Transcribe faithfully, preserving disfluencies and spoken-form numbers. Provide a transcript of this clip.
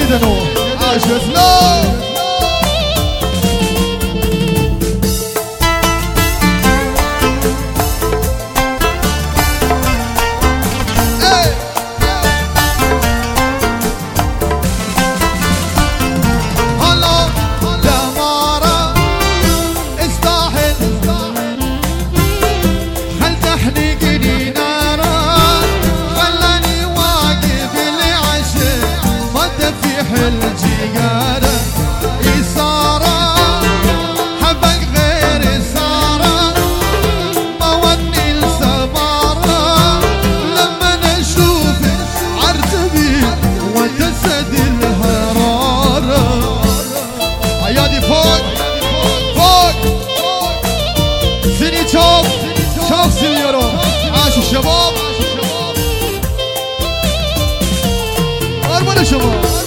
جدنو عاشت لو الجيارة إثارة حبك غير إثارة موني السمارة لما نشوف عرتبي وتسد الهرارة عيادي فوق فوق سيني شوف شوف سينيورو عاش الشباب أرمنا شباب